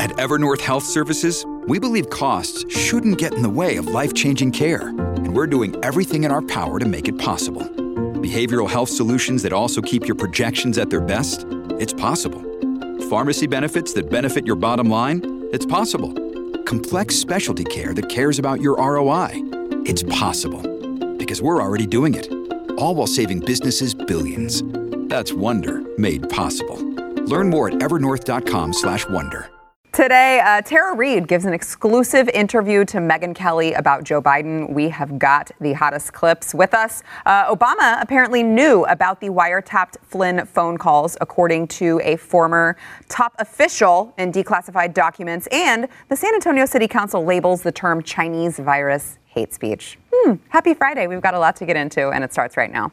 At Evernorth Health Services, we believe costs shouldn't get in the way of life-changing care, and we're doing everything in our power to make it possible. Behavioral health solutions that also keep your projections at their best? It's possible. Pharmacy benefits that benefit your bottom line? It's possible. Complex specialty care that cares about your ROI? It's possible. Because we're already doing it. All while saving businesses billions. That's Wonder made possible. Learn more at evernorth.com/wonder. Today, Tara Reid gives an exclusive interview to Megyn Kelly about Joe Biden. We have got the hottest clips with us. Obama apparently knew about the wiretapped Flynn phone calls, according to a former top official in declassified documents. And the San Antonio City Council labels the term Chinese virus hate speech. Happy Friday. We've got a lot to get into, and it starts right now.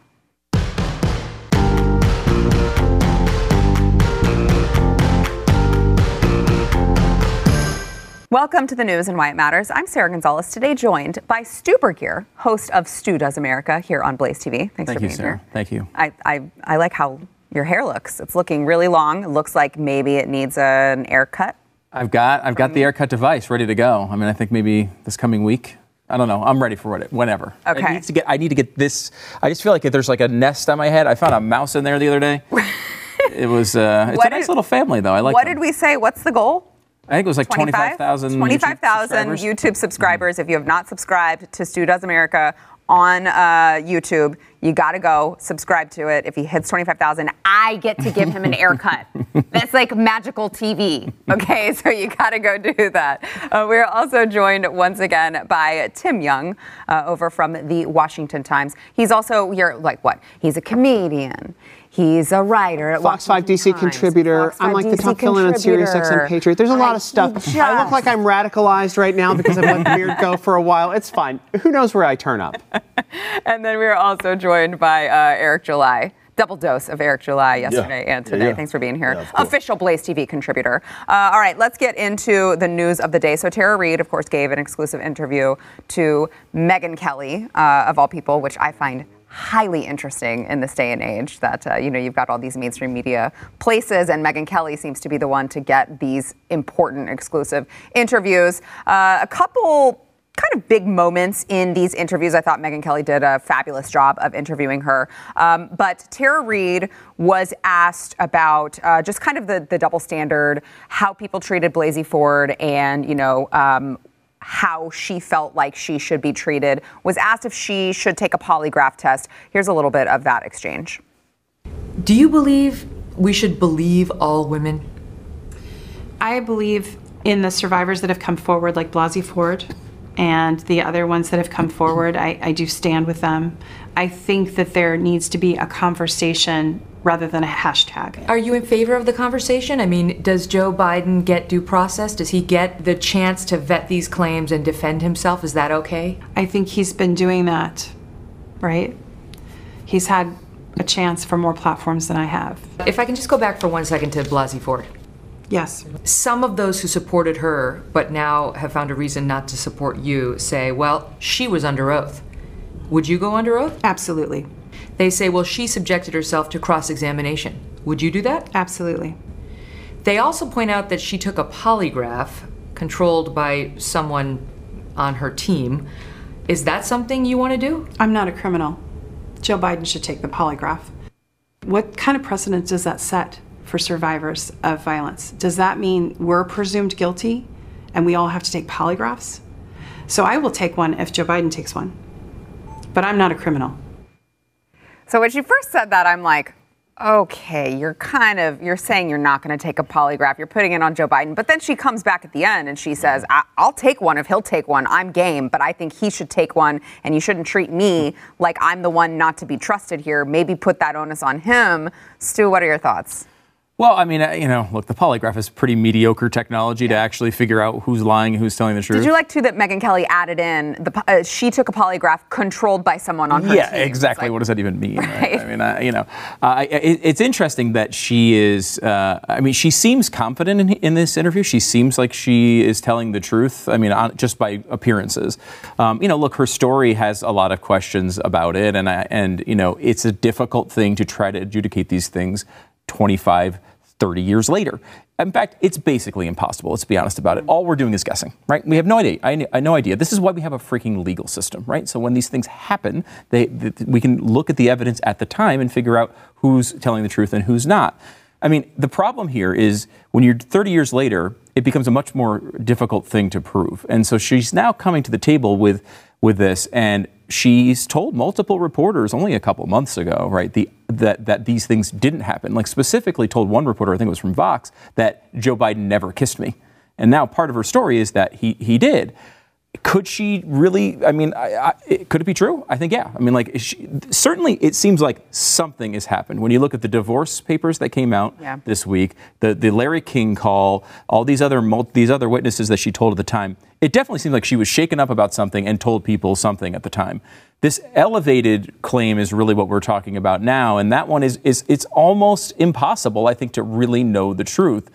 Welcome to the news and why it matters. I'm Sarah Gonzalez, today joined by Stu Burguiere, host of Stu Does America here on Blaze TV. Thanks for being Sarah. here. Thank you. I like how your hair looks. It's looking really long. It looks like maybe it needs an haircut. I've got the haircut device ready to go. I mean, I think maybe this coming week. I don't know. I'm ready for whenever. Okay. I need to get this. I just feel like there's like a nest on my head. I found a mouse in there the other day. It was. It's a nice little family, though. I like. What did we say? What's the goal? I think it was like 25,000 YouTube subscribers. If you have not subscribed to Stu Does America on YouTube, you got to go subscribe to it. If he hits 25,000, I get to give him an haircut. That's like magical TV. Okay, so you got to go do that. We're also joined once again by Tim Young over from the Washington Times. He's also, he's a comedian. He's a writer at Fox 5 DC Times. contributor. I'm like the top villain on Sirius XM Patriot. There's a lot of stuff. I look like I'm radicalized right now because I've let the beard go for a while. It's fine. Who knows where I turn up? And then we are also joined by Eric July. Double dose of Eric July yesterday and today. Thanks for being here. Yeah, official Blaze TV contributor. All right, let's get into the news of the day. So Tara Reid, of course, gave an exclusive interview to Megyn Kelly, of all people, which I find highly interesting in this day and age that, you've got all these mainstream media places, and Megyn Kelly seems to be the one to get these important exclusive interviews. A couple kind of big moments in these interviews. I thought Megyn Kelly did a fabulous job of interviewing her. But Tara Reid was asked about just kind of the double standard, how people treated Blasey Ford, and, how she felt like she should be treated, was asked if she should take a polygraph test. Here's a little bit of that exchange. Do you believe we should believe all women? I believe in the survivors that have come forward, like Blasey Ford and the other ones that have come forward. I do stand with them. I think that there needs to be a conversation rather than a hashtag. Are you in favor of the conversation? I mean, does Joe Biden get due process? Does he get the chance to vet these claims and defend himself? Is that okay? I think he's been doing that, right? He's had a chance for more platforms than I have. If I can just go back for 1 second to Blasey Ford. Yes. Some of those who supported her, but now have found a reason not to support you, say, well, she was under oath. Would you go under oath? Absolutely. They say, well, she subjected herself to cross-examination. Would you do that? Absolutely. They also point out that she took a polygraph controlled by someone on her team. Is that something you want to do? I'm not a criminal. Joe Biden should take the polygraph. What kind of precedent does that set for survivors of violence? Does that mean we're presumed guilty and we all have to take polygraphs? So I will take one if Joe Biden takes one. But I'm not a criminal. So when she first said that, I'm like, okay, you're saying you're not going to take a polygraph. You're putting it on Joe Biden. But then she comes back at the end and she says, I'll take one if he'll take one. I'm game, but I think he should take one, and you shouldn't treat me like I'm the one not to be trusted here. Maybe put that onus on him. Stu, what are your thoughts? Well, I mean, look, the polygraph is pretty mediocre technology to actually figure out who's lying and who's telling the truth. Did you like, too, that Megyn Kelly added in, she took a polygraph controlled by someone on her team? Yeah, exactly. What does that even mean? Right. I mean, it's interesting that she is, she seems confident in this interview. She seems like she is telling the truth, just by appearances. Look, her story has a lot of questions about it, and it's a difficult thing to try to adjudicate these things 25, 30 years later. In fact, it's basically impossible. Let's be honest about it. All we're doing is guessing, right? We have no idea. I no idea. This is why we have a freaking legal system, right? So when these things happen, we can look at the evidence at the time and figure out who's telling the truth and who's not. I mean, the problem here is when you're 30 years later, it becomes a much more difficult thing to prove. And so she's now coming to the table with this, and she's told multiple reporters only a couple months ago, right, that these things didn't happen. Like specifically told one reporter, I think it was from Vox, that Joe Biden never kissed me. And now part of her story is that he did. Could she really, I mean, could it be true? I think, yeah. I mean, like, certainly it seems like something has happened. When you look at the divorce papers that came out this week, the Larry King call, all these other witnesses that she told at the time, it definitely seems like she was shaken up about something and told people something at the time. This elevated claim is really what we're talking about now, and that one it's almost impossible, I think, to really know the truth.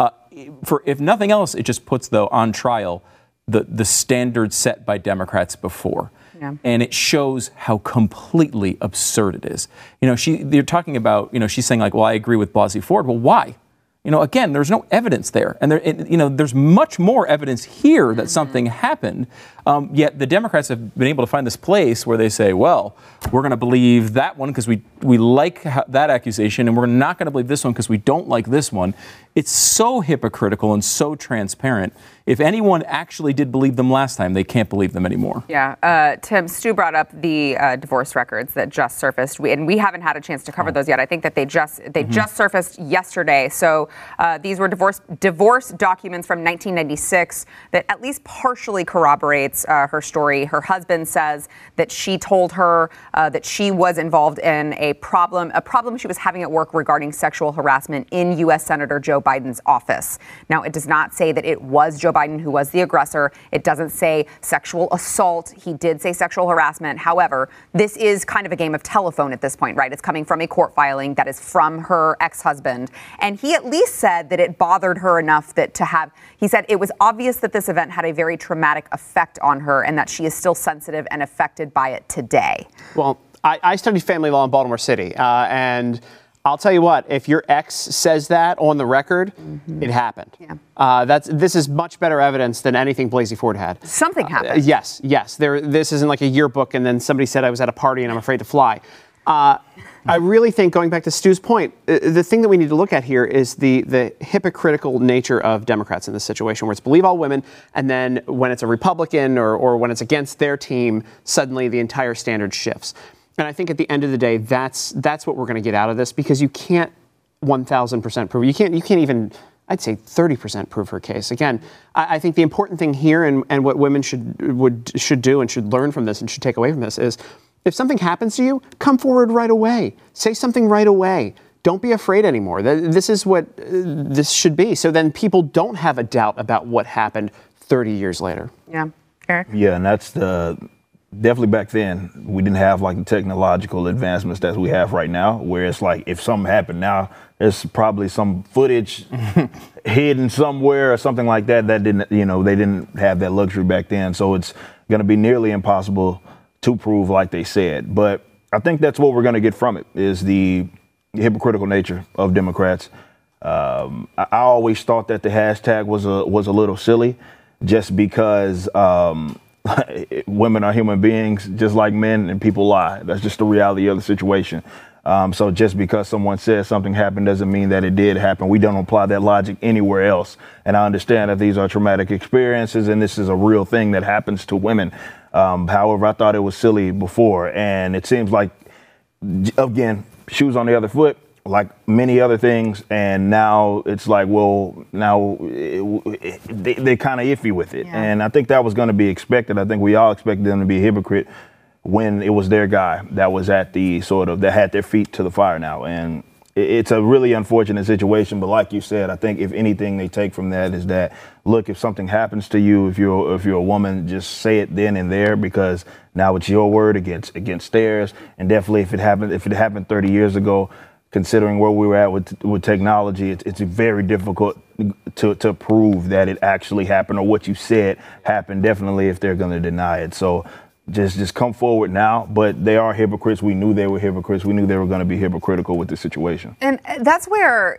If nothing else, it just puts, though, on trial the standard set by Democrats before. Yeah. And it shows how completely absurd it is. You know, they're talking about, you know, she's saying like, well, I agree with Blasey Ford. Well, why? You know, again, there's no evidence there. And there's much more evidence here that something happened. Yet the Democrats have been able to find this place where they say, well, we're going to believe that one because we like that accusation, and we're not going to believe this one because we don't like this one. It's so hypocritical and so transparent. If anyone actually did believe them last time, they can't believe them anymore. Yeah. Tim, Stu brought up the divorce records that just surfaced, and we haven't had a chance to cover those yet. I think that they just surfaced yesterday. So these were divorce documents from 1996 that at least partially corroborates her story. Her husband says that she told her that she was involved in a problem she was having at work regarding sexual harassment in U.S. Senator Joe Biden's office. Now, it does not say that it was Joe Biden who was the aggressor. It doesn't say sexual assault. He did say sexual harassment. However, this is kind of a game of telephone at this point, right? It's coming from a court filing that is from her ex-husband. And he at least said that it bothered her enough he said it was obvious that this event had a very traumatic effect on her and that she is still sensitive and affected by it today. Well, I studied family law in Baltimore City, and I'll tell you what, if your ex says that on the record, it happened. Yeah. This is much better evidence than anything Blasey Ford had. Something happened. Yes. This isn't like a yearbook and then somebody said I was at a party and I'm afraid to fly. I really think, going back to Stu's point, the thing that we need to look at here is the hypocritical nature of Democrats in this situation, where it's believe all women, and then when it's a Republican or when it's against their team, suddenly the entire standard shifts. And I think at the end of the day, that's what we're going to get out of this, because you can't 1,000% prove. You can't even, I'd say, 30% prove her case. Again, I think the important thing here and what women should do and should learn from this and should take away from this is, if something happens to you, come forward right away. Say something right away. Don't be afraid anymore. This is what this should be. So then people don't have a doubt about what happened 30 years later. Yeah. Eric? Yeah, and that's definitely back then, we didn't have like the technological advancements that we have right now, where it's like if something happened now, there's probably some footage hidden somewhere or something like that they didn't have that luxury back then. So it's going to be nearly impossible to prove, like they said. But I think that's what we're going to get from it, is the hypocritical nature of Democrats. I always thought that the hashtag was a little silly, just because women are human beings just like men, and people lie. That's just the reality of the situation. So just because someone says something happened doesn't mean that it did happen. We don't apply that logic anywhere else. And I understand that these are traumatic experiences and this is a real thing that happens to women. However, I thought it was silly before. And it seems like, again, shoes on the other foot, like many other things. And now it's like, well, now they're kind of iffy with it. Yeah. And I think that was going to be expected. I think we all expected them to be a hypocrite when it was their guy that was at that had their feet to the fire now. And it's a really unfortunate situation. But like you said, I think if anything they take from that is that, look, if something happens to you, if you're a woman, just say it then and there, because now it's your word against theirs. And definitely if it happened 30 years ago, considering where we were at with technology, it's very difficult to prove that it actually happened or what you said happened, definitely if they're going to deny it. So just come forward now, but they are hypocrites. We knew they were hypocrites. We knew they were going to be hypocritical with the situation. And that's where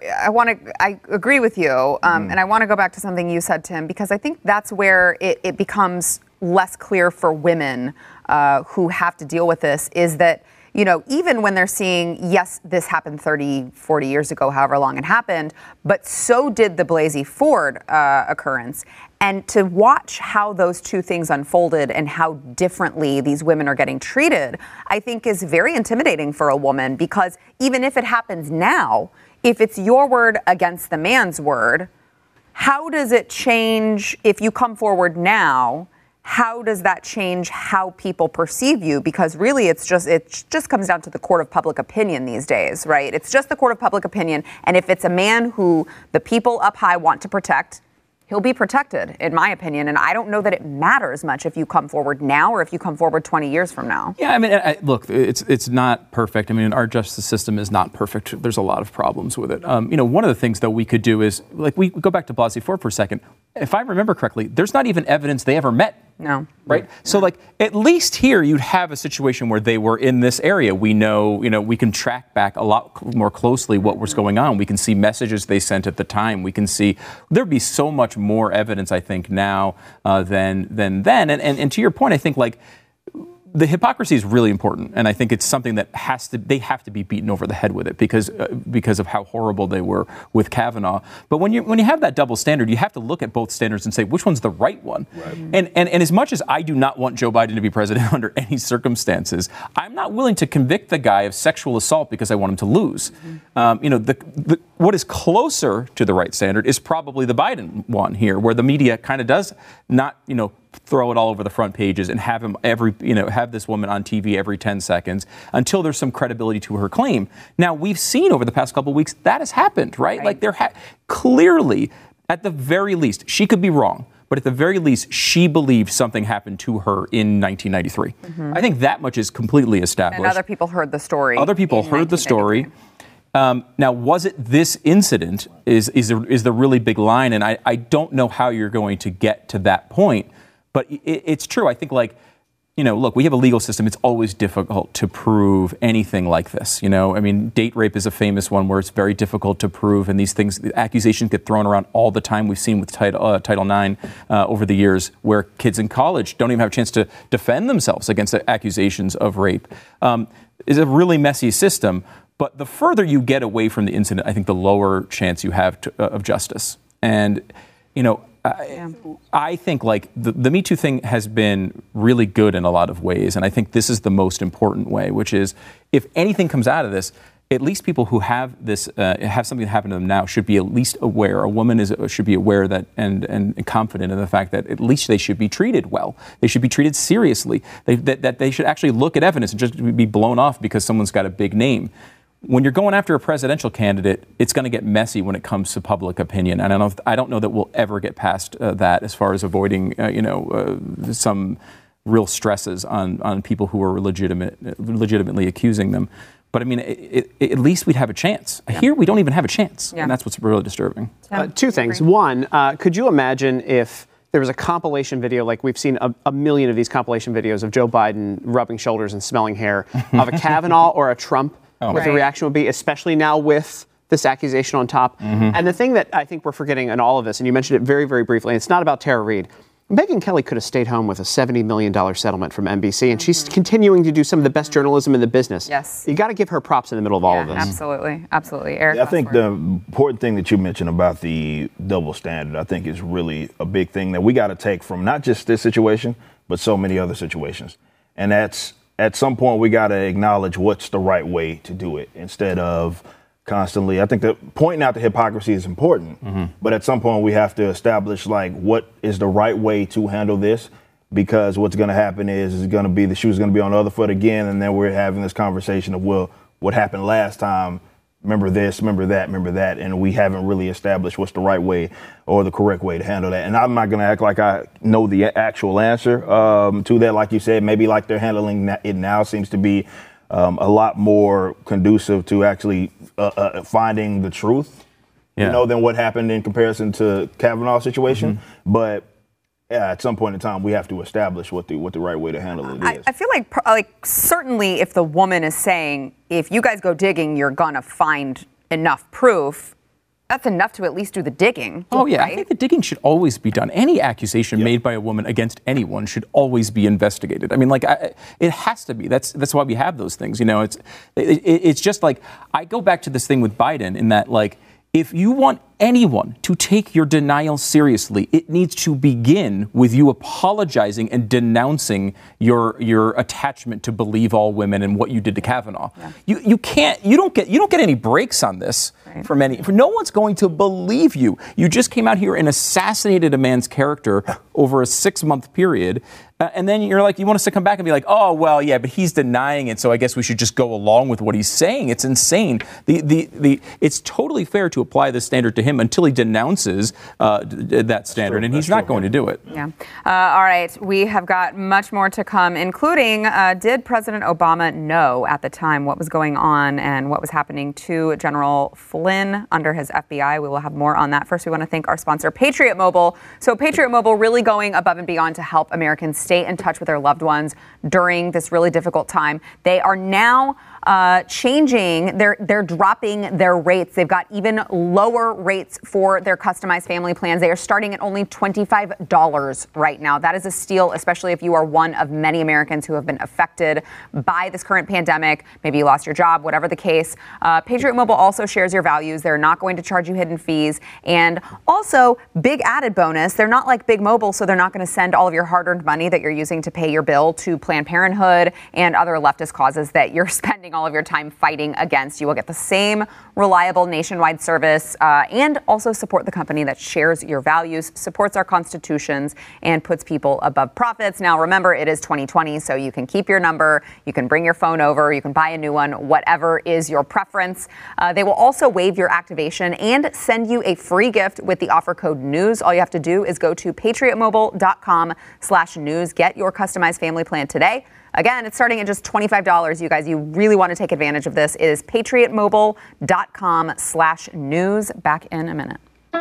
I agree with you, and I want to go back to something you said, Tim, because I think that's where it becomes less clear for women who have to deal with this, is that, you know, even when they're seeing, yes, this happened 30, 40 years ago, however long it happened, but so did the Blasey Ford occurrence. And to watch how those two things unfolded and how differently these women are getting treated, I think is very intimidating for a woman, because even if it happens now, if it's your word against the man's word, how does it change if you come forward now? How does that change how people perceive you? Because really it just comes down to the court of public opinion these days, right? It's just the court of public opinion. And if it's a man who the people up high want to protect, he'll be protected, in my opinion. And I don't know that it matters much if you come forward now or if you come forward 20 years from now. Yeah, I mean, look, it's not perfect. I mean, our justice system is not perfect. There's a lot of problems with it. You know, one of the things, though, we could do is, like, we go back to Blasey Ford for a second. If I remember correctly, there's not even evidence they ever met. No. Right? So, like, at least here you'd have a situation where they were in this area. We know, you know, we can track back a lot more closely what was going on. We can see messages they sent at the time. We can see, there'd be so much more evidence, I think, now than then. And to your point, I think, like, the hypocrisy is really important, and I think it's something that they have to be beaten over the head with it because of how horrible they were with Kavanaugh. But when you have that double standard, you have to look at both standards and say which one's the right one. Right. And as much as I do not want Joe Biden to be president under any circumstances, I'm not willing to convict the guy of sexual assault because I want him to lose. Mm-hmm. You know, what is closer to the right standard is probably the Biden one here, where the media kind of does not, you know, throw it all over the front pages and have this woman on TV every 10 seconds until there's some credibility to her claim. Now, we've seen over the past couple of weeks that has happened, right? Like, clearly, at the very least, she could be wrong, but at the very least, she believed something happened to her in 1993. Mm-hmm. I think that much is completely established. And other people heard the story. Other people heard the story. Now, was it this incident is the really big line, and I don't know how you're going to get to that point. But it's true. I think, like, you know, look, we have a legal system. It's always difficult to prove anything like this. You know, I mean, date rape is a famous one where it's very difficult to prove. And these things, the accusations get thrown around all the time. We've seen with Title IX over the years where kids in college don't even have a chance to defend themselves against the accusations of rape. It's a really messy system. But the further you get away from the incident, I think the lower chance you have of justice. And, you know, I think, like, the Me Too thing has been really good in a lot of ways, and I think this is the most important way, which is if anything comes out of this, at least people who have this have something happen to them now should be at least aware. A woman should be aware that and confident in the fact that at least they should be treated well. They should be treated seriously. That they should actually look at evidence and just be blown off because someone's got a big name. When you're going after a presidential candidate, it's going to get messy when it comes to public opinion. And I don't know that we'll ever get past that as far as avoiding, some real stresses on people who are legitimately accusing them. But I mean, at least we'd have a chance. Yeah. Here, we don't even have a chance. Yeah. And that's what's really disturbing. Two things. One, could you imagine if there was a compilation video, like we've seen a million of these compilation videos of Joe Biden rubbing shoulders and smelling hair, of a Kavanaugh or a Trump? What the reaction would be, especially now with this accusation on top. Mm-hmm. And the thing that I think we're forgetting in all of this, and you mentioned it very, very briefly, and it's not about Tara Reade. Megyn Kelly could have stayed home with a $70 million settlement from NBC, and she's continuing to do some of the best journalism in the business. Yes. You got to give her props in the middle of all of this. Absolutely. Absolutely. Eric, I think the important thing that you mentioned about the double standard, I think, is really a big thing that we got to take from not just this situation, but so many other situations. And that's, at some point, we got to acknowledge what's the right way to do it instead of constantly. I think that pointing out the hypocrisy is important, but at some point we have to establish, like, what is the right way to handle this, because what's going to happen is going to be the shoe's going to be on the other foot again, and then we're having this conversation of, well, what happened last time? Remember this, remember that, and we haven't really established what's the right way or the correct way to handle that. And I'm not going to act like I know the actual answer to that. Like you said, maybe like they're handling it now seems to be a lot more conducive to actually finding the truth, than what happened in comparison to Kavanaugh's situation. But at some point in time, we have to establish what the right way to handle it is. I feel like certainly if the woman is saying, if you guys go digging, you're going to find enough proof, that's enough to at least do the digging. Oh, yeah. Right? I think the digging should always be done. Any accusation made by a woman against anyone should always be investigated. I mean, it has to be. That's why we have those things. You know, it's just like, I go back to this thing with Biden in that, like, if you want anyone to take your denial seriously, it needs to begin with you apologizing and denouncing your attachment to believe all women and what you did to Kavanaugh. Yeah. You don't get any breaks on this from no one's going to believe you. You just came out here and assassinated a man's character over a 6-month period. And then you're like, you want us to come back and be like, oh, well, yeah, but he's denying it, so I guess we should just go along with what he's saying. It's insane. It's totally fair to apply this standard to him until he denounces that standard, and he's not going to do it. Yeah. All right. We have got much more to come, including did President Obama know at the time what was going on and what was happening to General Flynn under his FBI? We will have more on that. First, we want to thank our sponsor, Patriot Mobile. So Patriot Mobile really going above and beyond to help Americans stay in touch with their loved ones during this really difficult time. They are now changing, they're dropping their rates. They've got even lower rates for their customized family plans. They are starting at only $25 right now. That is a steal, especially if you are one of many Americans who have been affected by this current pandemic. Maybe you lost your job, whatever the case. Patriot Mobile also shares your values. They're not going to charge you hidden fees. And also, big added bonus, they're not like Big Mobile, so they're not going to send all of your hard-earned money that you're using to pay your bill to Planned Parenthood and other leftist causes that you're spending all of your time fighting against. You will get the same reliable nationwide service and also support the company that shares your values, supports our constitutions, and puts people above profits. Now, remember, it is 2020, so you can keep your number, you can bring your phone over, you can buy a new one, whatever is your preference. They will also waive your activation and send you a free gift with the offer code NEWS. All you have to do is go to patriotmobile.com/news. Get your customized family plan today. Again, it's starting at just $25. You guys, you really want to take advantage of this. It is patriotmobile.com/news. Back in a minute.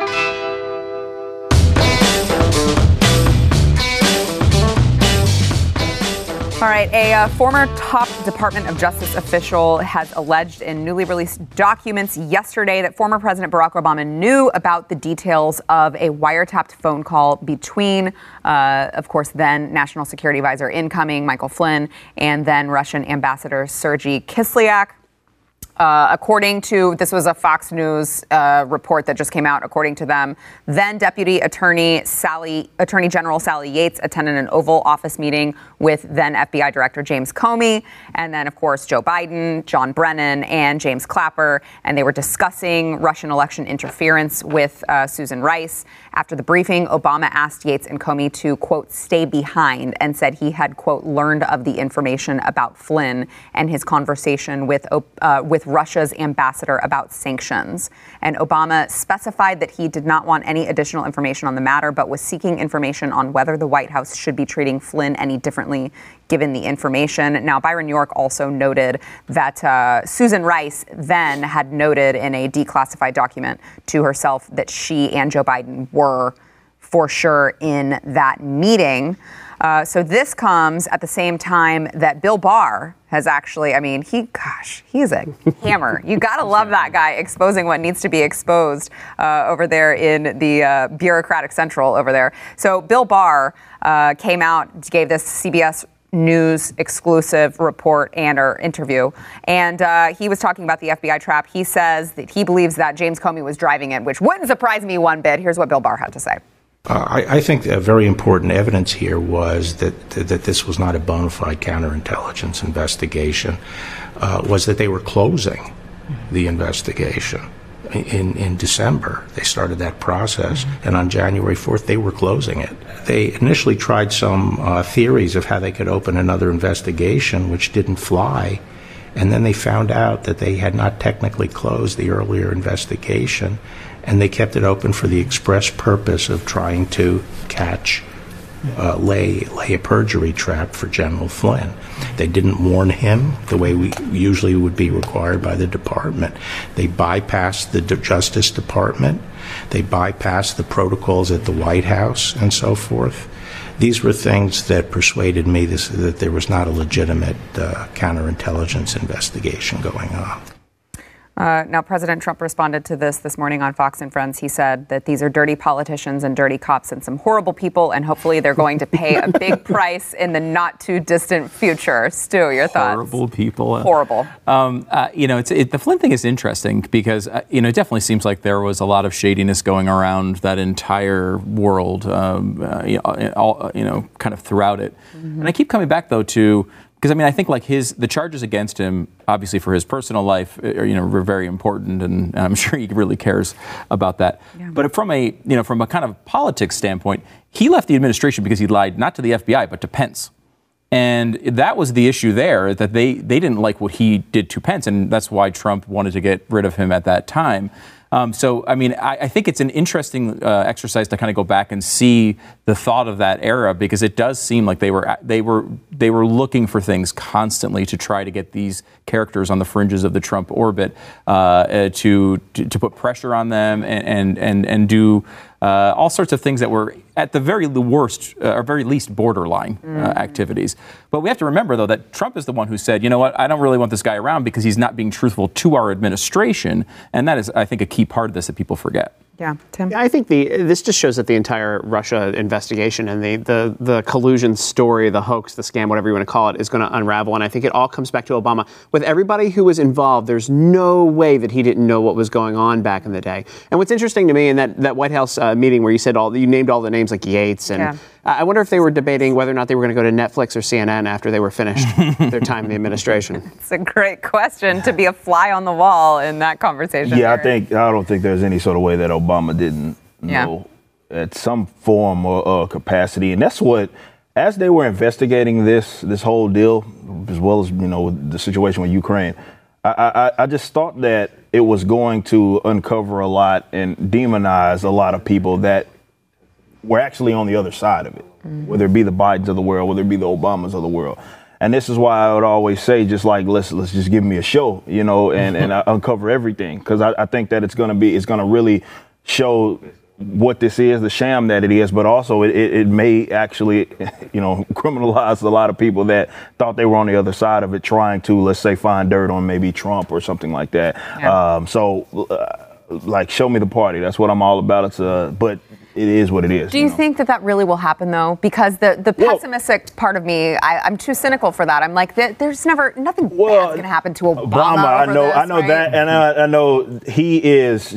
All right, a former top Department of Justice official has alleged in newly released documents yesterday that former President Barack Obama knew about the details of a wiretapped phone call between, of course, then National Security Advisor incoming Michael Flynn and then Russian Ambassador Sergei Kislyak. According to, this was a Fox News report that just came out, according to them, then Deputy Attorney General Sally Yates attended an Oval Office meeting with then FBI Director James Comey, and then, of course, Joe Biden, John Brennan, and James Clapper, and they were discussing Russian election interference with Susan Rice. After the briefing, Obama asked Yates and Comey to, quote, stay behind, and said he had, quote, learned of the information about Flynn and his conversation with Russia's ambassador about sanctions. And Obama specified that he did not want any additional information on the matter, but was seeking information on whether the White House should be treating Flynn any differently given the information. Now, Byron York also noted that Susan Rice then had noted in a declassified document to herself that she and Joe Biden were for sure in that meeting. So this comes at the same time that Bill Barr has actually, I mean, he is a hammer. You got to love that guy exposing what needs to be exposed over there in the bureaucratic central over there. So Bill Barr came out, gave this CBS News exclusive report and or interview. And he was talking about the FBI trap. He says that he believes that James Comey was driving it, which wouldn't surprise me one bit. Here's what Bill Barr had to say. I think a very important evidence here was that this was not a bona fide counterintelligence investigation, was that they were closing the investigation. In December, they started that process, and on January 4th, they were closing it. They initially tried some theories of how they could open another investigation, which didn't fly, and then they found out that they had not technically closed the earlier investigation, and they kept it open for the express purpose of trying to catch lay a perjury trap for General Flynn. They didn't warn him the way we usually would be required by the department. They bypassed the Justice Department. They bypassed the protocols at the White House and so forth. These were things that persuaded me that there was not a legitimate counterintelligence investigation going on. Now, President Trump responded to this morning on Fox and Friends. He said that these are dirty politicians and dirty cops and some horrible people, and hopefully they're going to pay a big price in the not too distant future. Stu, your thoughts? Horrible people. Horrible. The Flynn thing is interesting because, it definitely seems like there was a lot of shadiness going around that entire world, kind of throughout it. Mm-hmm. And I keep coming back, though, to... Because, I think like the charges against him, obviously for his personal life, were very important, and I'm sure he really cares about that. Yeah. But from a kind of politics standpoint, he left the administration because he lied not to the FBI but to Pence, and that was the issue there. That they didn't like what he did to Pence, and that's why Trump wanted to get rid of him at that time. I think it's an interesting exercise to kind of go back and see the thought of that era, because it does seem like they were looking for things constantly to try to get these characters on the fringes of the Trump orbit to put pressure on them and do all sorts of things that were at the very worst or very least borderline activities. But we have to remember, though, that Trump is the one who said, you know what, I don't really want this guy around because he's not being truthful to our administration. And that is, I think, a key part of this that people forget. Yeah, Tim? I think this just shows that the entire Russia investigation and the collusion story, the hoax, the scam, whatever you want to call it, is going to unravel. And I think it all comes back to Obama. With everybody who was involved, there's no way that he didn't know what was going on back in the day. And what's interesting to me in that White House meeting where you named all the names like Yates and I wonder if they were debating whether or not they were going to go to Netflix or CNN after they were finished their time in the administration. It's a great question to be a fly on the wall in that conversation. Yeah, I don't think there's any sort of way that Obama didn't know at some form or capacity. And that's what, as they were investigating this whole deal, as well as, the situation with Ukraine, I just thought that it was going to uncover a lot and demonize a lot of people that we're actually on the other side of it, whether it be the Bidens of the world, whether it be the Obamas of the world. And this is why I would always say, just like, let's just give me a show, and I uncover everything. Because I think that it's going to really show what this is, the sham that it is, but also it may actually, criminalize a lot of people that thought they were on the other side of it, trying to, let's say, find dirt on maybe Trump or something like that. Yeah. Show me the party. That's what I'm all about. But it is what it is. Do you think that really will happen, though? Because the pessimistic part of me, I'm too cynical for that. I'm like, there's nothing bad's going to happen to Obama. I know that, and I know he's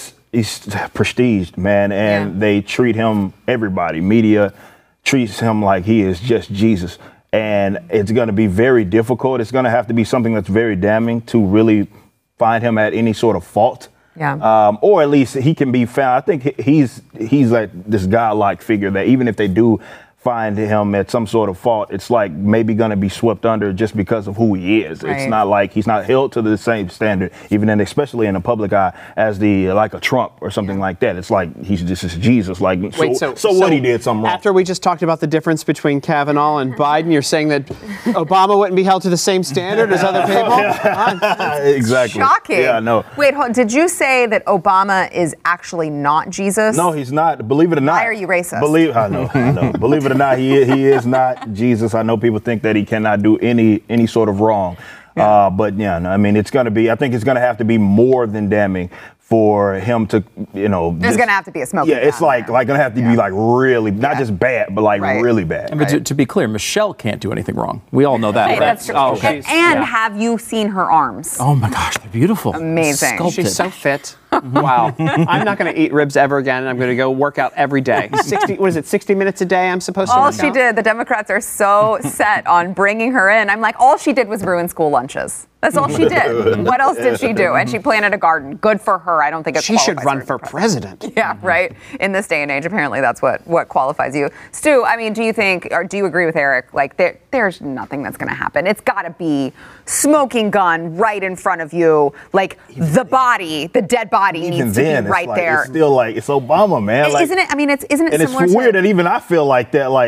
prestiged, man, and they treat him, everybody, media treats him like he is just Jesus. And it's going to be very difficult. It's going to have to be something that's very damning to really find him at any sort of fault. Yeah. Or at least he can be found. I think he's like this godlike figure that even if they do find him at some sort of fault, it's like maybe going to be swept under just because of who he is. Right. It's not like he's not held to the same standard, especially in the public eye, as like a Trump or something like that. It's like he's just Jesus. Like, so what, he did something wrong. After we just talked about the difference between Kavanaugh and Biden, you're saying that Obama wouldn't be held to the same standard as other people? Exactly. Shocking. Yeah, I know. Wait, did you say that Obama is actually not Jesus? No, he's not. Believe it or not. Why are you racist? I know. Believe it or not, he is not Jesus. I know people think that he cannot do any sort of wrong. Yeah. It's going to be, I think it's going to have to be more than damning for him to, There's going to have to be a smoking gun. Yeah, it's like going to have to be like really, not just bad, but like really bad. But to be clear, Michelle can't do anything wrong. We all know that. Hey, that's true. And have you seen her arms? Oh my gosh, they're beautiful. Amazing. Sculpted. She's so fit. Wow. I'm not going to eat ribs ever again. I'm going to go work out every day. 60 minutes a day I'm supposed to work out? All she did, the Democrats are so set on bringing her in. I'm like, all she did was ruin school lunches. That's all she did. What else did she do? And she planted a garden. Good for her. I don't think she should run for president. Yeah, right. In this day and age, apparently that's what qualifies you. Stu, do you think, or do you agree with Eric? Like, there's nothing that's going to happen. It's got to be smoking gun right in front of you, like the dead body needs to be right there. It's still like, it's Obama, man. Isn't it? Isn't it and similar? It's weird that even I feel like that. Like,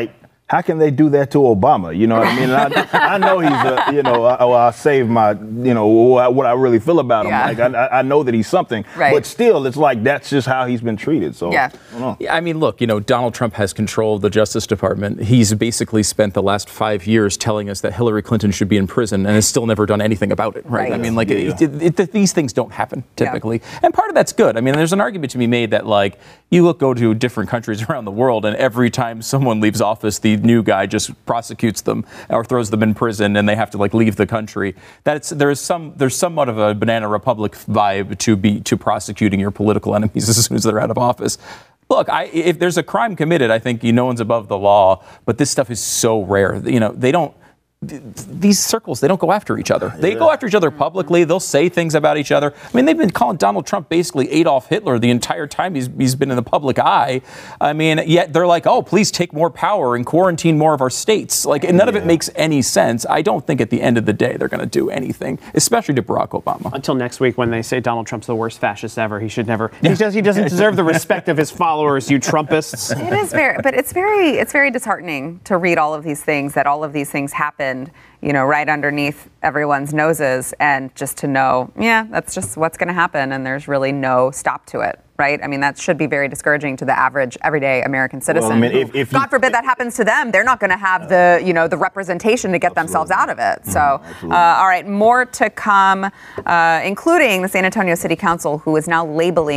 how can they do that to Obama? You know what I mean? I know he's I'll save my, what I really feel about him. Like, I know that he's something, but still, it's like that's just how he's been treated. So, I mean, look, Donald Trump has control of the Justice Department. He's basically spent the last 5 years telling us that Hillary Clinton should be in prison and has still never done anything about it, right? I mean, like, these things don't happen typically. And part of that's good. I mean, there's an argument to be made that, like, go to different countries around the world, and every time someone leaves office, the new guy just prosecutes them or throws them in prison, and they have to leave the country. There's somewhat of a Banana Republic vibe to prosecuting your political enemies as soon as they're out of office. Look, if there's a crime committed, I think no one's above the law. But this stuff is so rare. They don't. These circles, they don't go after each other. They go after each other publicly. They'll say things about each other. I mean, they've been calling Donald Trump basically Adolf Hitler the entire time he's been in the public eye. I mean, yet they're like, oh, please take more power and quarantine more of our states. Like, and none of it makes any sense. I don't think at the end of the day they're going to do anything, especially to Barack Obama. Until next week when they say Donald Trump's the worst fascist ever. He should never. He doesn't deserve the respect of his followers, you Trumpists. It is it's very disheartening to read all of these things, that all of these things happened, right underneath everyone's noses, and just to know, that's just what's going to happen, and there's really no stop to it, right? I mean, that should be very discouraging to the average, everyday American citizen. Well, I mean, if God forbid that happens to them, they're not going to have the representation to get themselves out of it. So, all right, more to come, including the San Antonio City Council, who is now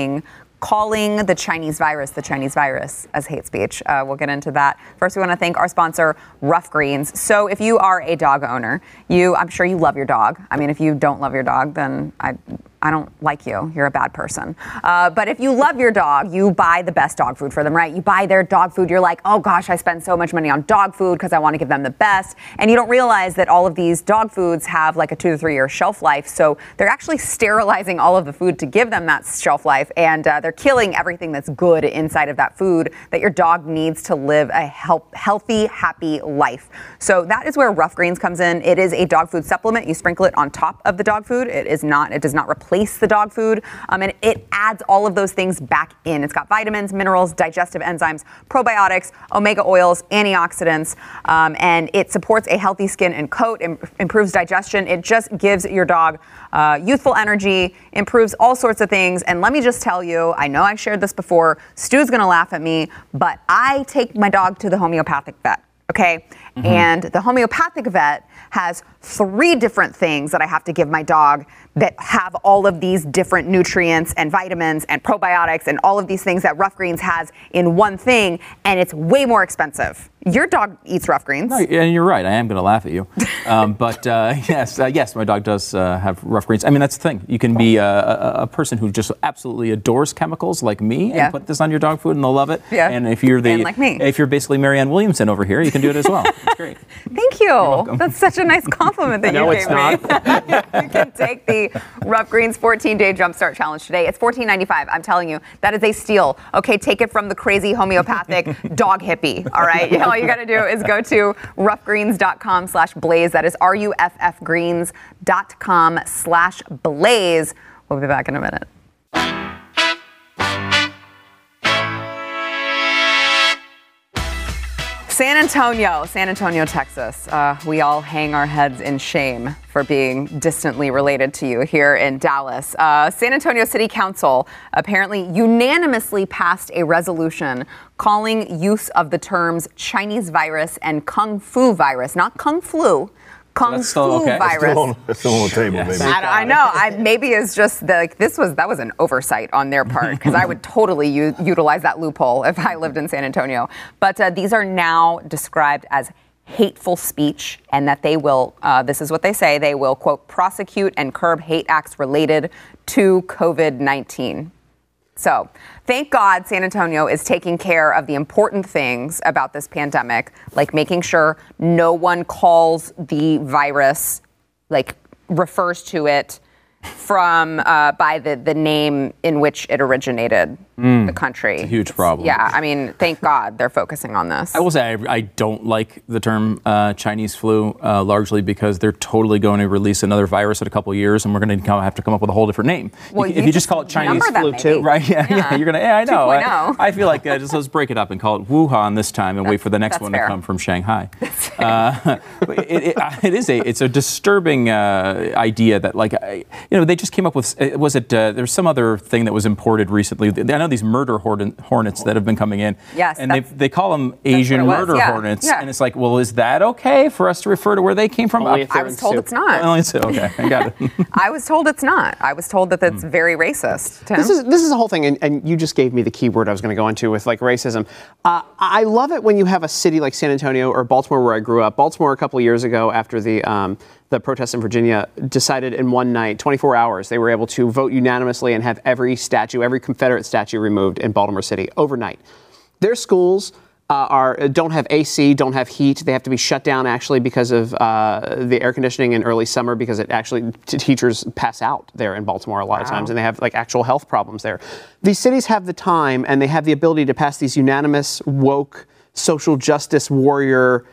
calling the Chinese virus as hate speech. We'll get into that. First, we want to thank our sponsor, Rough Greens. So if you are a dog owner, I'm sure you love your dog. I mean, if you don't love your dog, then I don't like you. You're a bad person. But if you love your dog, you buy the best dog food for them, right? You buy their dog food. You're like, oh gosh, I spend so much money on dog food because I want to give them the best. And you don't realize that all of these dog foods have like a 2 to 3 year shelf life. So they're actually sterilizing all of the food to give them that shelf life. And they're killing everything that's good inside of that food that your dog needs to live a healthy, happy life. So that is where Rough Greens comes in. It is a dog food supplement. You sprinkle it on top of the dog food. It does not replace the dog food, and it adds all of those things back in. It's got vitamins, minerals, digestive enzymes, probiotics, omega oils, antioxidants, and it supports a healthy skin and coat, improves digestion. It just gives your dog youthful energy, improves all sorts of things. And let me just tell you, I know I shared this before, Stu's gonna laugh at me, but I take my dog to the homeopathic vet. Okay. Mm-hmm. And the homeopathic vet has 3 different things that I have to give my dog that have all of these different nutrients and vitamins and probiotics and all of these things that Rough Greens has in one thing, and it's way more expensive. Your dog eats Rough Greens. No, and you're right. I am going to laugh at you. But yes, my dog does have Rough Greens. I mean, that's the thing. You can be a person who just absolutely adores chemicals like me and put this on your dog food and they'll love it. Yeah. And if you're like me. If you're basically Marianne Williamson over here, you can do it as well. That's great. Thank you. That's such a nice compliment that you gave me. You can take the Rough Greens 14-day Jumpstart Challenge today. It's $14.95. I'm telling you, that is a steal. Okay, take it from the crazy homeopathic dog hippie. All right, all you got to do is go to roughgreens.com/blaze. That is ruffgreens.com/blaze. We'll be back in a minute. San Antonio, Texas. We all hang our heads in shame for being distantly related to you here in Dallas. San Antonio City Council apparently unanimously passed a resolution calling use of the terms Chinese virus and Kung Fu virus, not Kung Flu, Kung Fu virus. It's still on the table, baby. I know. Maybe it's just that was an oversight on their part, because I would totally utilize that loophole if I lived in San Antonio. But these are now described as hateful speech, and that they will, this is what they say, they will, quote, prosecute and curb hate acts related to COVID-19. So, thank God San Antonio is taking care of the important things about this pandemic, like making sure no one calls the virus, like refers to it from by the name in which it originated. the country. It's a huge problem. Yeah, I mean, thank God they're focusing on this. I will say I don't like the term Chinese flu, largely because they're totally going to release another virus in a couple of years, and we're going to have to come up with a whole different name. Well, if you just call it Chinese flu, too, right? Yeah, you're going to. Yeah, I know. 2.0. I feel like just let's break it up and call it Wuhan this time, and wait for the next one to come from Shanghai. It's a disturbing idea that, like, they just came up with. There's some other thing that was imported recently. I know these murder hornets that have been coming in. Yes, and they call them Asian murder hornets, and it's like, well, is that okay for us to refer to where they came from? I was told it's not. Okay, I got it. I was told it's not. I was told that that's very racist. Tim? This is a whole thing, and you just gave me the key word I was going to go into with, like, racism. I love it when you have a city like San Antonio or Baltimore, where I grew up. Baltimore, a couple of years ago, after the protests in Virginia, decided in one night, 24 hours, they were able to vote unanimously and have every Confederate statue removed in Baltimore City overnight. Their schools don't have AC, don't have heat. They have to be shut down actually because of the air conditioning in early summer, because it actually teachers pass out there in Baltimore a lot of times, and they have like actual health problems there. These cities have the time and they have the ability to pass these unanimous woke social justice warrior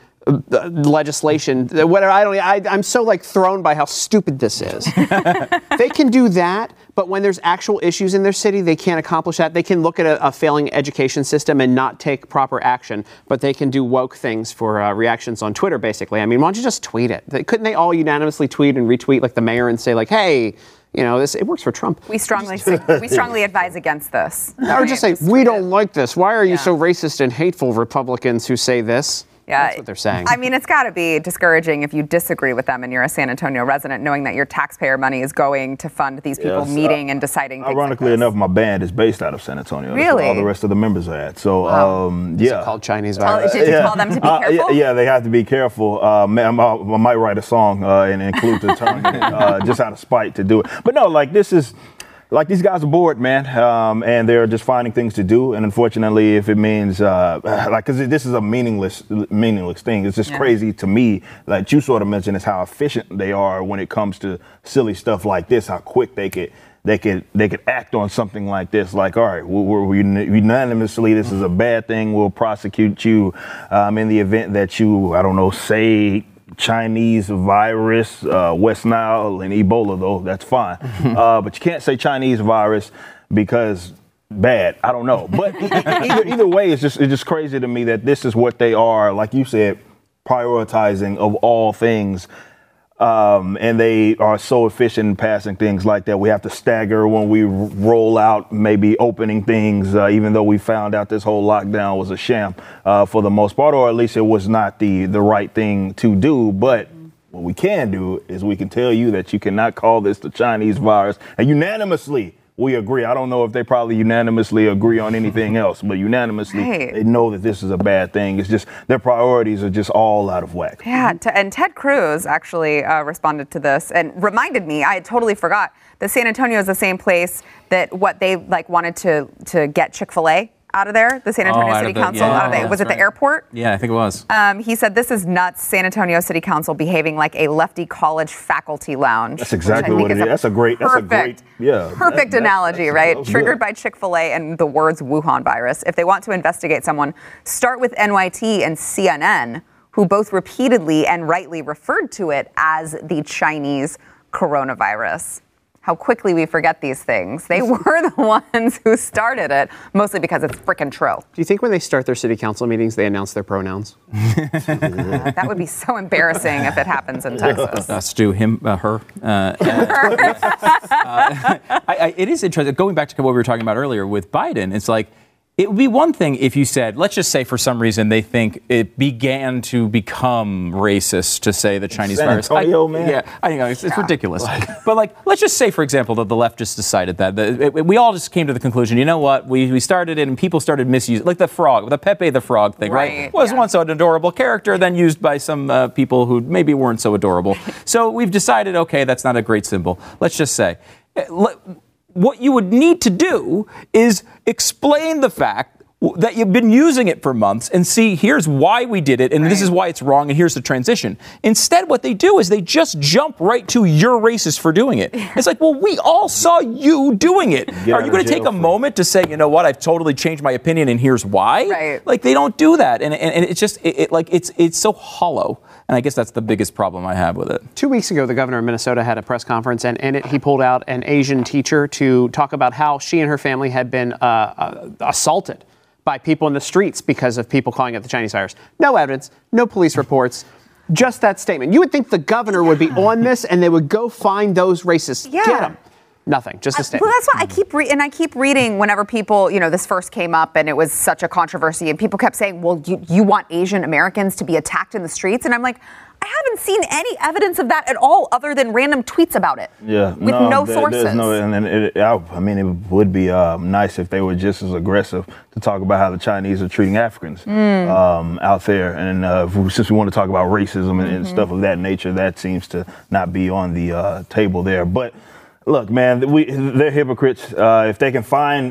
legislation. Whatever. I'm so like thrown by how stupid this is. They can do that, but when there's actual issues in their city, they can't accomplish that. They can look at a failing education system and not take proper action, but they can do woke things for reactions on Twitter, basically. I mean, why don't you just tweet it? Couldn't they all unanimously tweet and retweet like the mayor and say like, hey, it works for Trump. We strongly advise against this. Or just say, we don't like this. Why are you so racist and hateful, Republicans who say this? Yeah, that's what they're saying. I mean, it's got to be discouraging if you disagree with them and you're a San Antonio resident, knowing that your taxpayer money is going to fund these people meeting and deciding things. Ironically enough, my band is based out of San Antonio. Really? That's where all the rest of the members are at. So, Is it called Chinese virus? Did you tell them to be careful? Yeah, they have to be careful. I might write a song and include the term just out of spite to do it. But no, like this is. Like, these guys are bored, man, and they're just finding things to do. And unfortunately, if it means, because this is a meaningless thing. It's just crazy to me, like you sort of mentioned, is how efficient they are when it comes to silly stuff like this. How quick they could act on something like this. Like, all right, we're unanimously, this is a bad thing. We'll prosecute you in the event that you, I don't know, say Chinese virus, West Nile, and Ebola, though, that's fine. But you can't say Chinese virus because bad. I don't know. But either way, it's just crazy to me that this is what they are, like you said, prioritizing of all things. And they are so efficient in passing things like that. We have to stagger when we roll out maybe opening things, even though we found out this whole lockdown was a sham for the most part, or at least it was not the right thing to do. But what we can do is we can tell you that you cannot call this the Chinese virus, and unanimously we agree. I don't know if they probably unanimously agree on anything else, but unanimously they know that this is a bad thing. It's just their priorities are just all out of whack. Yeah, and Ted Cruz actually responded to this and reminded me, I had totally forgot, that San Antonio is the same place that what they wanted to get Chick-fil-A out of there, the San Antonio City Council out of there. Was it the airport? Yeah, I think it was. He said, this is nuts, San Antonio City Council behaving like a lefty college faculty lounge. That's exactly what it is. That's a great analogy, right? Triggered by Chick-fil-A and the words Wuhan virus. If they want to investigate someone, start with NYT and CNN, who both repeatedly and rightly referred to it as the Chinese coronavirus. How quickly we forget these things. They were the ones who started it, mostly because it's frickin' true. Do you think when they start their city council meetings, they announce their pronouns? That would be so embarrassing if it happens in Texas. Stu, him, her. It is interesting. Going back to what we were talking about earlier with Biden, it's like, it would be one thing if you said, let's just say for some reason they think it began to become racist to say the Chinese virus. San Antonio, man. Yeah, I know it's ridiculous. But let's just say, for example, that the left just decided that. We all just came to the conclusion, you know what, we started it and people started misusing, like the frog, the Pepe the Frog thing, right? Was once an adorable character, then used by some people who maybe weren't so adorable. So we've decided, okay, that's not a great symbol. Let's just say. What you would need to do is explain the fact that you've been using it for months and see, here's why we did it, and this is why it's wrong, and here's the transition. Instead, what they do is they just jump right to you're racist for doing it. It's like, well, we all saw you doing it. Are you going to take a moment to say, you know what, I've totally changed my opinion, and here's why? Right. Like, they don't do that, and it's just, it's so hollow. And I guess that's the biggest problem I have with it. 2 weeks ago, the governor of Minnesota had a press conference, and in it, he pulled out an Asian teacher to talk about how she and her family had been assaulted by people in the streets because of people calling it the Chinese virus. No evidence, no police reports, just that statement. You would think the governor would be on this and they would go find those racists, get them. Nothing, just a statement. Well, that's why I keep reading whenever people, this first came up and it was such a controversy and people kept saying, well, you want Asian Americans to be attacked in the streets? And I'm like, I haven't seen any evidence of that at all other than random tweets about it. Yeah. With no sources. There's no, and it would be nice if they were just as aggressive to talk about how the Chinese are treating Africans out there. And since we want to talk about racism and stuff of that nature, that seems to not be on the table there. But look, man, they're hypocrites. If they can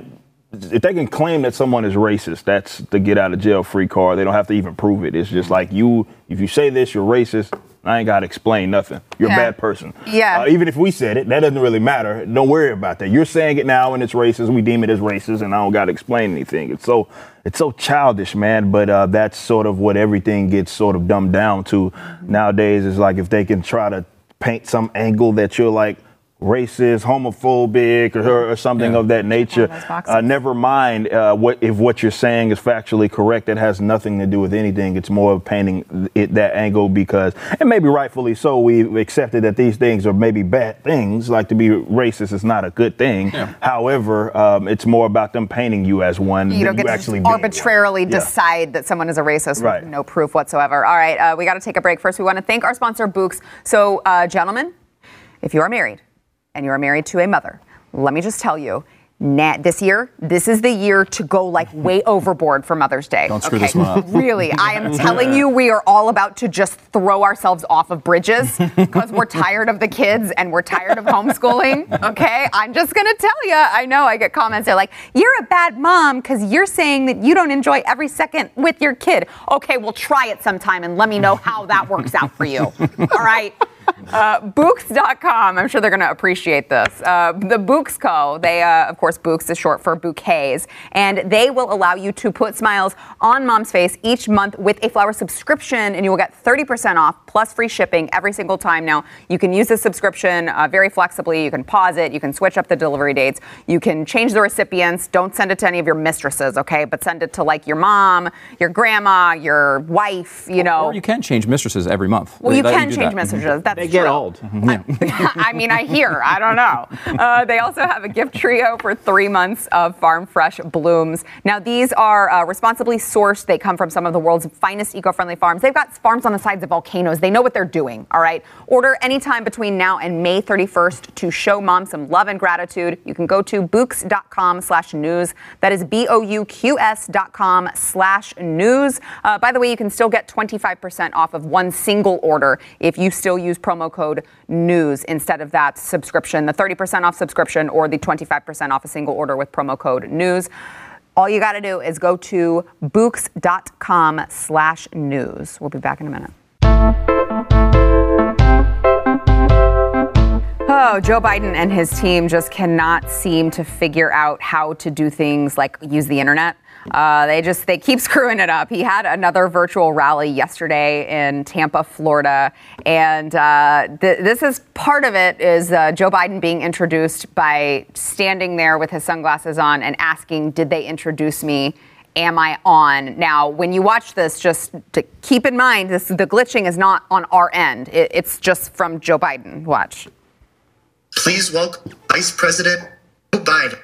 claim that someone is racist, that's the get out of jail free card. They don't have to even prove it. It's just like if you say this, you're racist. I ain't got to explain nothing. You're a bad person. Yeah. Even if we said it, that doesn't really matter. Don't worry about that. You're saying it now and it's racist. We deem it as racist and I don't got to explain anything. It's so childish, man. But that's sort of what everything gets sort of dumbed down to nowadays. Is like if they can try to paint some angle that you're like racist, homophobic, or something of that nature. Never mind if what you're saying is factually correct. It has nothing to do with anything. It's more of painting that angle because, and maybe rightfully so, we've accepted that these things are maybe bad things. Like to be racist is not a good thing. Yeah. However, it's more about them painting you as one. You don't get to arbitrarily decide that someone is a racist with no proof whatsoever. All right, we got to take a break. First, we want to thank our sponsor, Bouqs. So, gentlemen, if you are married, and you are married to a mother, let me just tell you, this is the year to go like way overboard for Mother's Day. Don't screw this one up. Really, I am telling you, we are all about to just throw ourselves off of bridges because we're tired of the kids and we're tired of homeschooling. Okay, I'm just gonna tell you. I know I get comments. They're like, "You're a bad mom because you're saying that you don't enjoy every second with your kid." Okay, well, try it sometime and let me know how that works out for you. All right. Bouqs.com. I'm sure they're going to appreciate this. The Bouqs Co. They, of course, Bouqs is short for bouquets, and they will allow you to put smiles on mom's face each month with a flower subscription, and you will get 30% off plus free shipping every single time. Now, you can use this subscription very flexibly. You can pause it. You can switch up the delivery dates. You can change the recipients. Don't send it to any of your mistresses, okay? But send it to like your mom, your grandma, your wife. Or you can change mistresses every month. Well, you can change mistresses. That's they get old. I mean, I hear. I don't know. They also have a gift trio for 3 months of farm fresh blooms. Now, these are responsibly sourced. They come from some of the world's finest eco-friendly farms. They've got farms on the sides of volcanoes. They know what they're doing, all right? Order anytime between now and May 31st to show mom some love and gratitude. You can go to Bouqs.com/news. That is BOUQS.com/news. By the way, you can still get 25% off of one single order if you still use promo code NEWS instead of that subscription, the 30% off subscription or the 25% off a single order with promo code NEWS. All you got to do is go to Bouqs.com/news. We'll be back in a minute. Oh, Joe Biden and his team just cannot seem to figure out how to do things like use the internet. They keep screwing it up. He had another virtual rally yesterday in Tampa, Florida, and this is part of it is Joe Biden being introduced by standing there with his sunglasses on and asking, "Did they introduce me? Am I on?" Now, when you watch this, just to keep in mind, the glitching is not on our end. It's just from Joe Biden. Watch. Please welcome Vice President Joe Biden.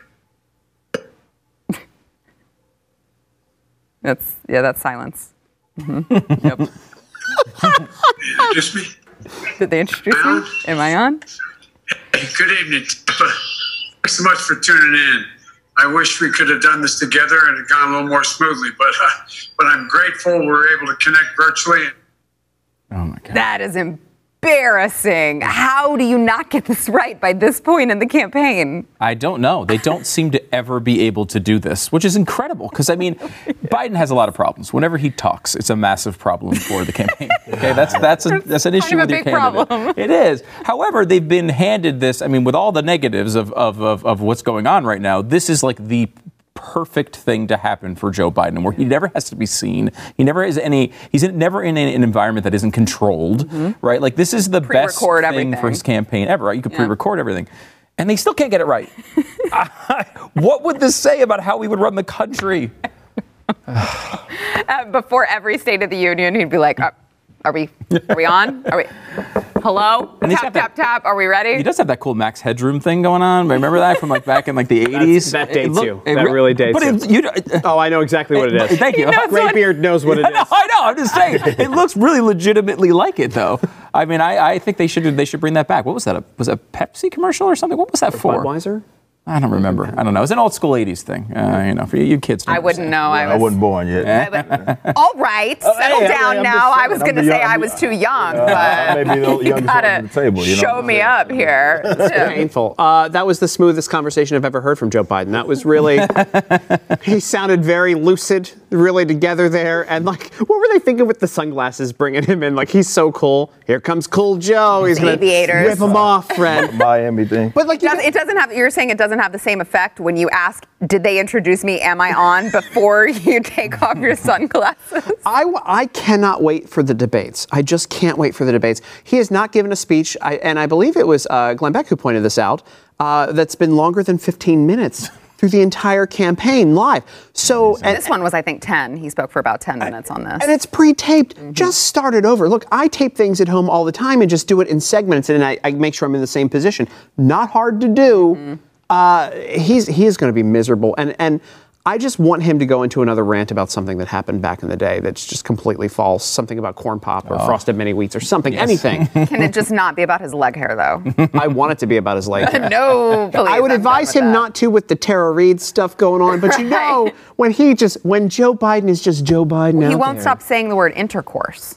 That's silence. Mm-hmm. Yep. Introduce me? Did they introduce me? Am I on? Hey, good evening, Tampa. Thanks so much for tuning in. I wish we could have done this together and it gone a little more smoothly, but I'm grateful we're able to connect virtually. Oh my God. That is embarrassing. How do you not get this right by this point in the campaign? I don't know. They don't seem to ever be able to do this, which is incredible. Because, I mean, Biden has a lot of problems. Whenever he talks, it's a massive problem for the campaign. Okay, that's an issue with your candidate. Problem. It is. However, they've been handed this. I mean, with all the negatives of what's going on right now, this is like the perfect thing to happen for Joe Biden, where he never has to be seen. He never has he's never in an environment that isn't controlled, right? Like, this is the best thing everything. For his campaign ever, right? You could pre-record everything. And they still can't get it right. What would this say about how we would run the country? Before every State of the Union, he'd be like, are we on? Are we? Hello? And tap. Are we ready? He does have that cool Max Headroom thing going on. Remember that from like back in like the 80s? That dates you. That really dates you. Oh, I know exactly what it is. Thank you. Graybeard knows what it is. I know. I'm just saying. It looks really legitimately like it, though. I mean, I think they should bring that back. What was that? Was it a Pepsi commercial or something? What was that for? Budweiser? I don't remember. I don't know. It's an old school 80s thing. For you kids. I wouldn't know. I wasn't born yet. All right. Settle down now. I was going to say I was too young, but maybe the youngest one on the table. Show me up here. Painful. That was the smoothest conversation I've ever heard from Joe Biden. That was really, he sounded very lucid, really together there. And like, what were they thinking with the sunglasses bringing him in? Like, he's so cool. Here comes Cool Joe. He's going to rip him off, friend. Miami thing. But like, it doesn't have, you're saying it doesn't have the same effect when you ask, did they introduce me? Am I on? Before you take off your sunglasses? I cannot wait for the debates. I just can't wait for the debates. He has not given a speech, and I believe it was Glenn Beck who pointed this out, that's been longer than 15 minutes through the entire campaign live. So this one was, I think, 10. He spoke for about 10 minutes on this. And it's pre-taped. Mm-hmm. Just start it over. Look, I tape things at home all the time and just do it in segments, and I make sure I'm in the same position. Not hard to do. Mm-hmm. He is going to be miserable, and I just want him to go into another rant about something that happened back in the day that's just completely false, something about corn pop or frosted mini wheats or something, anything. Can it just not be about his leg hair, though? I want it to be about his leg hair. No, please. I would advise him not to with the Tara Reid stuff going on, but you know, when Joe Biden is just Joe Biden he won't stop saying the word intercourse.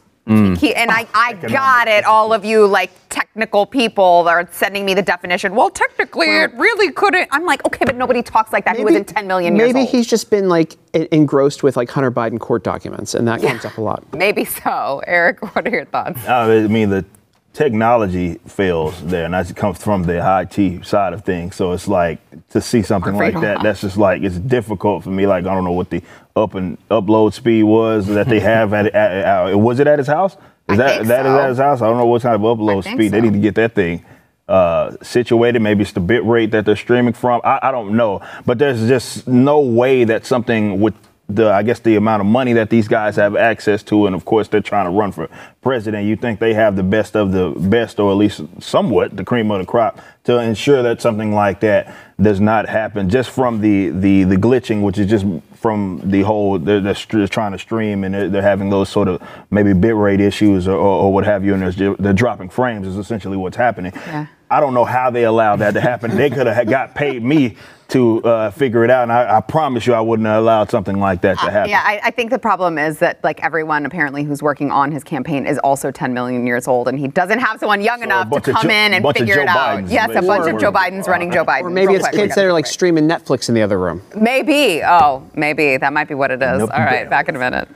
I got it, all of you like technical people that are sending me the definition. Well, technically, it really couldn't. I'm like, okay, but nobody talks like that. He wasn't 10 million years old. Maybe he's just been like engrossed with like Hunter Biden court documents, and that comes up a lot. Maybe so. Eric, what are your thoughts? I mean, the technology fails there, and that comes from the IT side of things. So it's like to see something like that, that's just like, it's difficult for me. Like, I don't know what the upload speed was that they have was it at his house? Is that at his house? I don't know what kind of upload speed. So. They need to get that thing situated. Maybe it's the bit rate that they're streaming from. I don't know, but there's just no way that something with the amount of money that these guys have access to, and of course they're trying to run for president. You think they have the best of the best, or at least somewhat the cream of the crop, to ensure that something like that does not happen, just from the glitching, which is just from the whole they're trying to stream, and they're having those sort of maybe bit rate issues or what have you, and they're dropping frames is essentially what's happening. Yeah. I don't know how they allowed that to happen. They could have got paid me to figure it out, and I promise you I wouldn't have allowed something like that to happen. I think the problem is that like everyone apparently who's working on his campaign is also 10 million years old, and he doesn't have someone young enough to come in and figure it out. Yes, a bunch of Joe Bidens running Joe Biden. Or maybe it's kids that are like streaming Netflix in the other room. Maybe. Oh, maybe. That might be what it is. All right, back in a minute.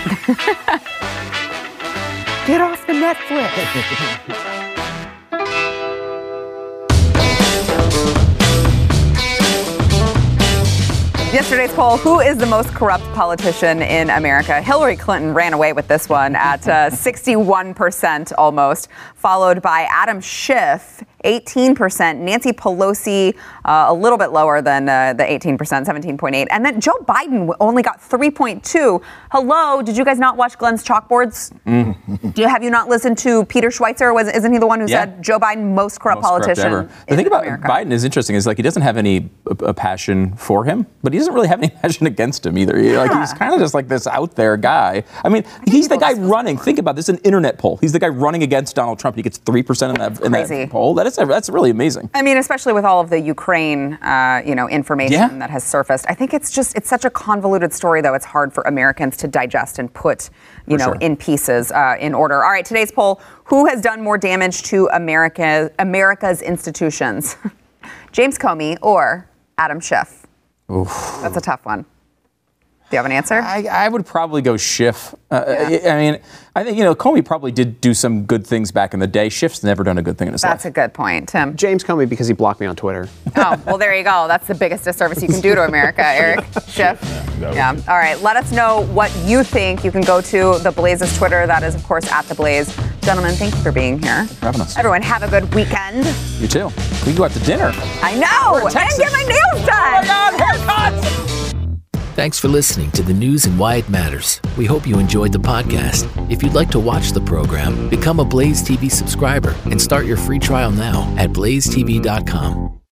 Get off the Netflix. Yesterday's poll, who is the most corrupt politician in America? Hillary Clinton ran away with this one at 61% almost, followed by Adam Schiff, 18%, Nancy Pelosi, a little bit lower than the 18%, 17.8%, and then Joe Biden only got 3.2%. Hello, did you guys not watch Glenn's chalkboards? Have you not listened to Peter Schweitzer? Isn't he the one who said Joe Biden most corrupt politician ever? The thing about America? Biden is interesting is like he doesn't have any passion for him, but he doesn't really have any passion against him either. He's kind of just like this out there guy. I mean, he's the guy running. Think about this: an internet poll. He's the guy running against Donald Trump. He gets 3% in that poll. That is That's really amazing. I mean, especially with all of the Ukraine, information that has surfaced. I think it's such a convoluted story, though. It's hard for Americans to digest and put, in pieces in order. All right, today's poll: who has done more damage to America's institutions? James Comey or Adam Schiff? Oof. That's a tough one. Do you have an answer? I would probably go Schiff. I think, Comey probably did do some good things back in the day. Schiff's never done a good thing in his life. That's a good point, Tim. James Comey, because he blocked me on Twitter. Oh, well, there you go. That's the biggest disservice you can do to America, Eric. Schiff. Yeah. All right. Let us know what you think. You can go to The Blaze's Twitter. That is, of course, @TheBlaze. Gentlemen, thank you for being here. Thanks for having us. Everyone, have a good weekend. You too. We can go out to dinner. I know. And get my nails done. Oh, my God. Haircuts. Thanks for listening to the news and why it matters. We hope you enjoyed the podcast. If you'd like to watch the program, become a Blaze TV subscriber and start your free trial now at blazetv.com.